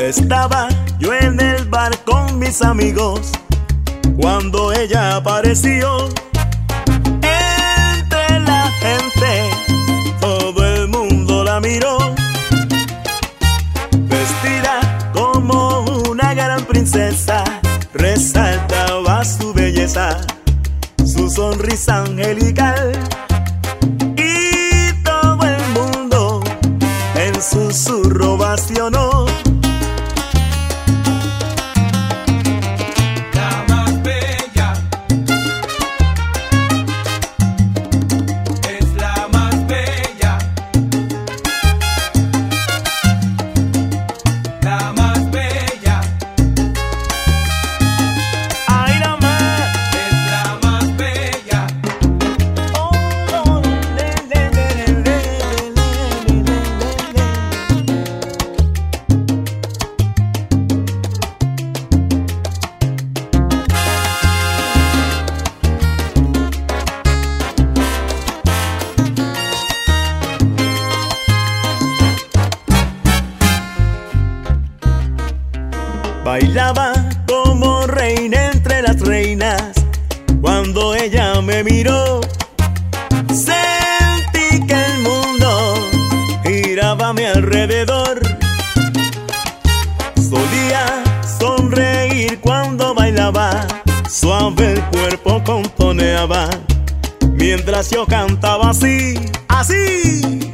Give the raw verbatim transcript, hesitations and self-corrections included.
Estaba yo en el bar con mis amigos cuando ella apareció. Entre la gente todo el mundo la miró, vestida como una gran princesa, resaltaba su belleza, su sonrisa angelical, y todo el mundo en susurro vacionó. Bailaba como reina entre las reinas. Cuando ella me miró, sentí que el mundo giraba a mi alrededor. Solía sonreír cuando bailaba, suave el cuerpo contoneaba, mientras yo cantaba así, así.